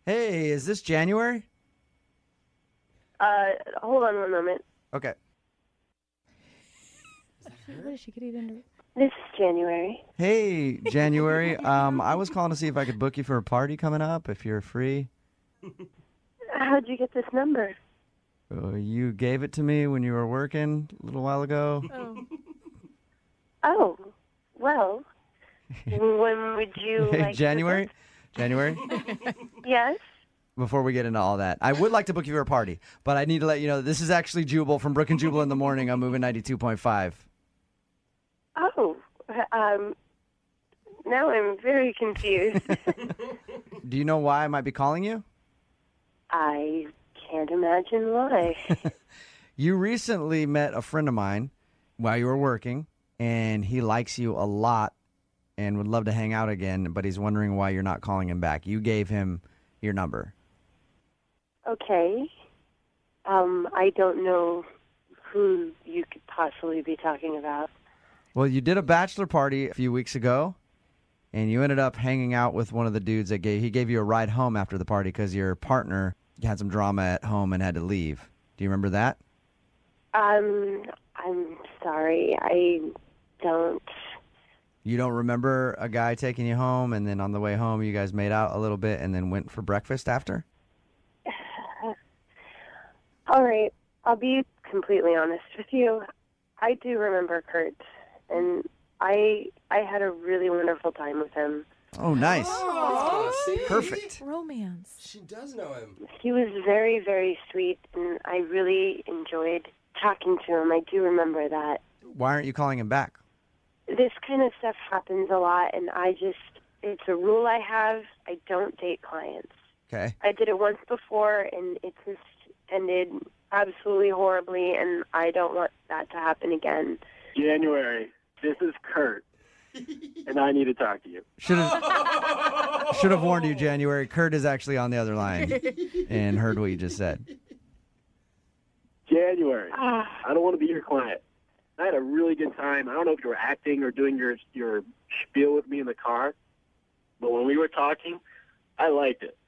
Hey, is this January? Hold on one moment. Okay. What is she getting into? This is January. Hey, January. I was calling to see if I could book you for a party coming up, if you're free. How'd you get this number? You gave it to me when you were working a little while ago. Oh, well, when would you like January? January? Yes? Before we get into all that, I would like to book you for a party, but I need to let you know that this is actually Jubal from Brook and Jubal in the Morning on Moving 92.5. Oh, now I'm very confused. Do you know why I might be calling you? I can't imagine why. You recently met a friend of mine while you were working, and he likes you a lot and would love to hang out again, but he's wondering why you're not calling him back. You gave him your number. Okay. I don't know who you could possibly be talking about. Well, you did a bachelor party a few weeks ago, and you ended up hanging out with one of the dudes that gave you a ride home after the party because your partner had some drama at home and had to leave. Do you remember that? I'm sorry. I don't. You don't remember a guy taking you home, and then on the way home you guys made out a little bit and then went for breakfast after? All right. I'll be completely honest with you. I do remember Kurt, and I had a really wonderful time with him. Oh, nice. Oh, see? Perfect. Romance. She does know him. He was very, very sweet, and I really enjoyed talking to him. I do remember that. Why aren't you calling him back? This kind of stuff happens a lot, and it's a rule I have. I don't date clients. Okay. I did it once before, and it just ended absolutely horribly, and I don't want that to happen again. January, this is Kurt, and I need to talk to you. Should have warned you, January. Kurt is actually on the other line and heard what you just said. January, I don't want to be your client. I had a really good time. I don't know if you were acting or doing your spiel with me in the car, but when we were talking, I liked it.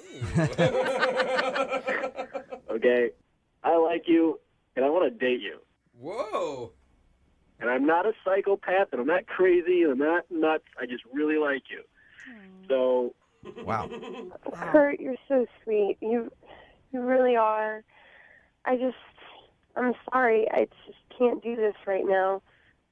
Okay? I like you, and I want to date you. Whoa. And I'm not a psychopath, and I'm not crazy, and I'm not nuts. I just really like you. So, Wow. Kurt, you're so sweet. You really are. I'm sorry. I just can't do this right now.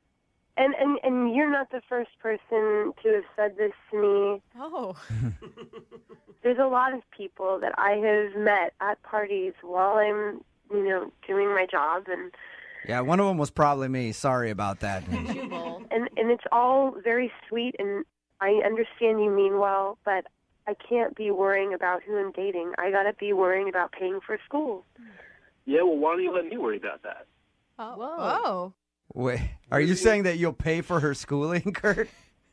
And you're not the first person to have said this to me. Oh. There's a lot of people that I have met at parties while I'm, doing my job, and Yeah, one of them was probably me. Sorry about that. Jubal. and it's all very sweet, and I understand you mean well, but I can't be worrying about who I'm dating. I gotta be worrying about paying for school. yeah, well, why don't you let me worry about that? Oh. Whoa. Whoa. Wait, are you saying that you'll pay for her schooling, Kurt?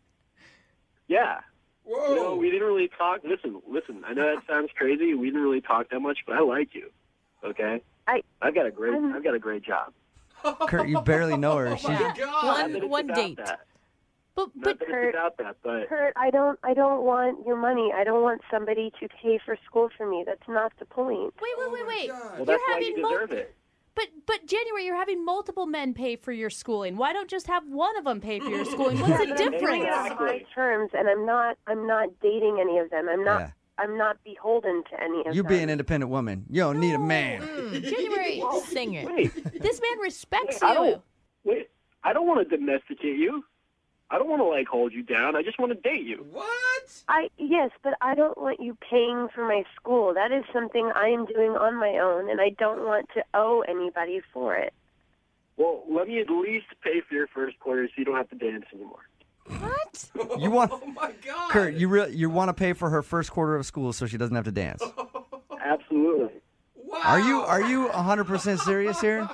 Yeah. Whoa. We didn't really talk. Listen, I know that sounds crazy. We didn't really talk that much, but I like you, okay? I've got a great job. Kurt, you barely know her. Oh She, my God. Not that it's One about date. that. But Not that Kurt- it's about that, but Kurt, I don't want your money. I don't want somebody to pay for school for me. That's not the point. Wait. God. well, You're that's why having you deserve it. But January, you're having multiple men pay for your schooling. Why don't just have one of them pay for your schooling? What's the But I'm doing it on difference? my terms, and I'm not dating any of them. Yeah. I'm not beholden to any of them. you be an independent woman. You don't need a man. January, Sing it. Wait, this man respects I you. don't want to domesticate you. I don't want to hold you down. I just want to date you. What? Yes, but I don't want you paying for my school. That is something I am doing on my own, and I don't want to owe anybody for it. Well, let me at least pay for your first quarter so you don't have to dance anymore. What? You want, Oh my God. Kurt, you want to pay for her first quarter of school so she doesn't have to dance. Absolutely. Wow. Are you 100% serious here?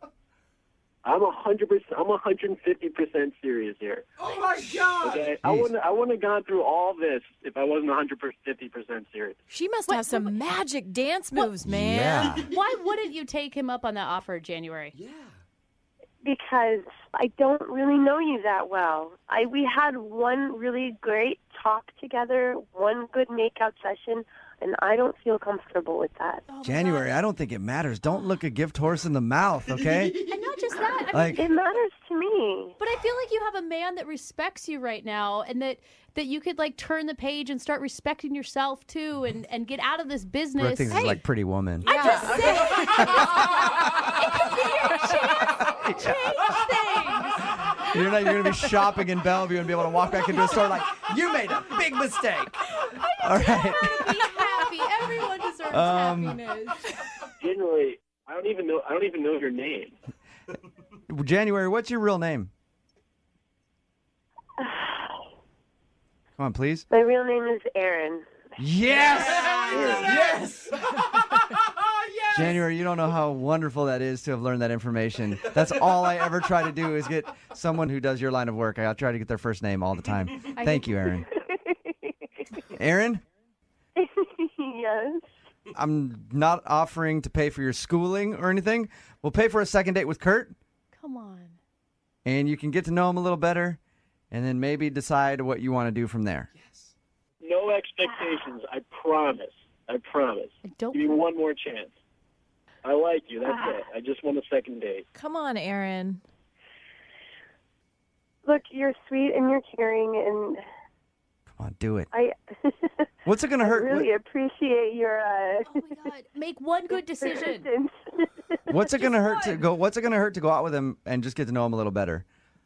I'm 100%. I'm 150% serious here. Oh my God. Okay, I wouldn't have gone through all this if I wasn't 150% serious. She must have some magic dance moves, man. Yeah. Why wouldn't you take him up on that offer, January? Yeah. Because I don't really know you that well. We had one really great talk together, one good makeout session. and I don't feel comfortable with that. Oh, my January, God. I don't think it matters. Don't look a gift horse in the mouth, okay? And not just that. I mean, Like, It matters to me. but I feel like you have a man that respects you right now, and that you could like turn the page and start respecting yourself too, and get out of this Brooke business. thinks it's like Pretty Woman. I'm just saying. It could be your chance to change things. You're going to be shopping in Bellevue and be able to walk back into a store like, you made a big mistake. All right. Be happy. Everyone deserves happiness. Generally, I don't even know your name. January, what's your real name? Come on, please. My real name is Erin. Yes! Yes! Yes! January, you don't know how wonderful that is to have learned that information. That's all I ever try to do is get someone who does your line of work. I try to get their first name all the time. Thank you, Erin. Erin, Yes. I'm not offering to pay for your schooling or anything. We'll pay for a second date with Kurt, Come on. and you can get to know him a little better, and then maybe decide what you want to do from there. No expectations. I promise. I promise. Don't. Give me one more chance. I like you. That's it. I just want a second date. Come on, Aaron. Look, you're sweet and you're caring, and Come on, do it. I What's it going to hurt? really appreciate your Oh my God! Make one good decision. persistence. What's it going to Just hurt to one. go? What's it going to hurt to go out with him and just get to know him a little better?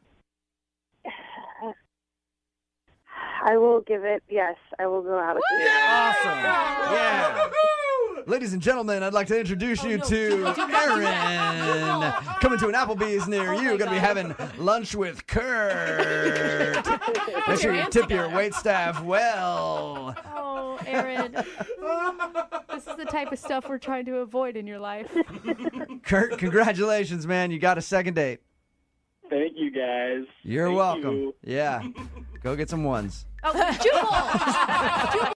I will give it. Yes, I will go out with you. Awesome. Yeah. Ladies and gentlemen, I'd like to introduce you to Erin. Coming to an Applebee's near you. my Going to be God. having lunch with Kurt. Make sure you hands tip your together. wait staff well. Oh, Aaron. This is the type of stuff we're trying to avoid in your life. Kurt, congratulations, man. You got a second date. Thank you, guys. You're Thank welcome. you. Yeah. Go get some ones. Oh, Jubal! Jubal!